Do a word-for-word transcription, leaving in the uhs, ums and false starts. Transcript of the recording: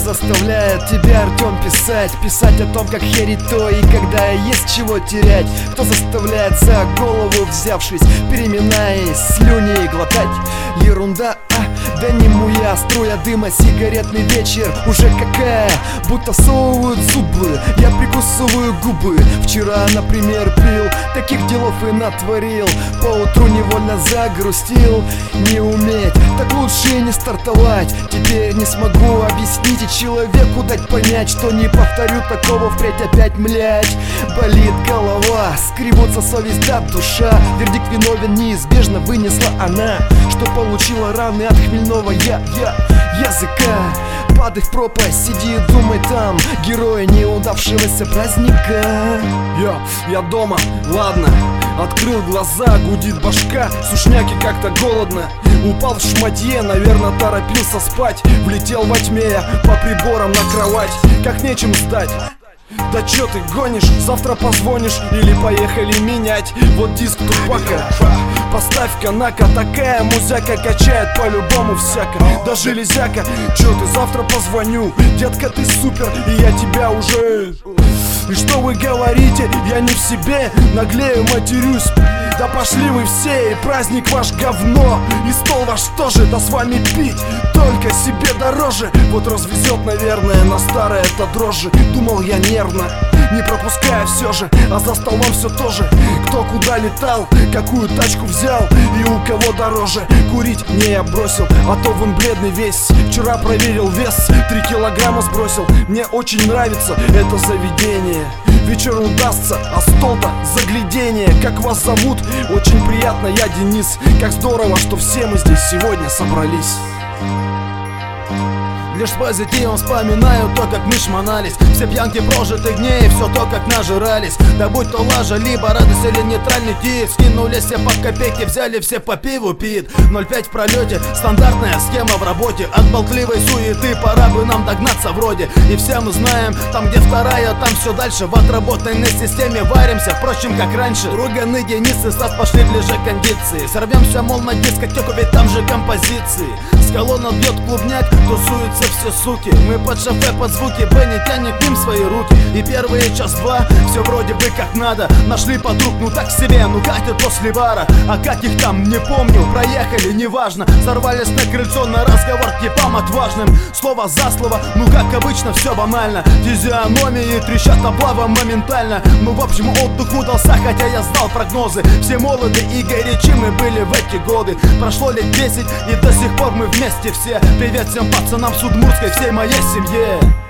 заставляет тебя, Артем, писать? Писать о том, как херить то и когда есть чего терять? Кто заставляет за голову взявшись, переминаясь, слюни глотать? Ерунда, а? Да не муя, струя дыма, сигаретный вечер уже какая, будто всовывают зубы, я прикусываю губы. Вчера, например, пил, таких делов и натворил, поутру невольно загрустил. Не уметь, так лучше и не стартовать. Теперь не смогу объяснить и человеку дать понять, что не повторю такого впредь опять, млять. Болит голова, скребутся совесть да душа. Вердикт виновен неизбежно вынесла она, что получила раны от хмельного я, я, языка. Падай в пропасть, сиди и думай там, герой неудавшегося праздника. Я, я дома, ладно. Открыл глаза, гудит башка, сушняки как-то голодно. Упал в шматье, наверное, торопился спать. Влетел во тьме я по приборам на кровать, как нечем сдать. Да чё ты гонишь, завтра позвонишь или поехали менять. Вот диск Тупака, поставь-ка на-ка, такая музяка качает по-любому всяко. Да железяка, чё ты, завтра позвоню, детка, ты супер, и я тебя уже... И что вы говорите, я не в себе, наглею, матерюсь. Да пошли вы все, и праздник ваш говно, и стол ваш тоже, да с вами пить только себе дороже. Вот развезет, наверное, на старое это дрожжи. Думал я нервно, не пропуская все же, а за столом все тоже. Кто куда летал, какую тачку взял и у кого дороже. Курить не я бросил, а то вон бледный весь. Вчера проверил вес, три килограмма сбросил. Мне очень нравится это заведение. Вечер удастся, а стол-то загляденье. Как вас зовут? Очень приятно, я Денис. Как здорово, что все мы здесь сегодня собрались. Лишь с позитивом вспоминаю то, как мы шмонались. Все пьянки прожитых дней, все то, как нажирались. Да будь то лажа, либо радость или нейтральный тип. Скинулись все по копейке, взяли все по пиву пит. ноль пять в пролете, стандартная схема в работе. От болтливой суеты пора бы нам догнаться вроде. И все мы знаем, там где вторая, там все дальше. В отработанной системе варимся, впрочем, как раньше. Руганы Денис и Стас пошли ближе к кондиции. Сорвемся, мол, на дискотеку, ведь там же композиции. С колонна бьет клубняк, тусуются все суки. Мы под шофе, под звуки, Бенни тянет к ним свои руки. И первые час-два все вроде бы как надо. Нашли подруг, ну так себе, ну катят после бара. А как их там, не помню, проехали, неважно. Сорвались на крыльцо на разговор к типам отважным. Слово за слово, ну как обычно, все банально. Физиономии трещат облава моментально. Ну в общем отдых удался, хотя я знал прогнозы. Все молоды и горячи мы были в эти годы. Прошло лет десять и до сих пор мы вместе все. Привет всем пацанам с Удмуртской, всей моей семье.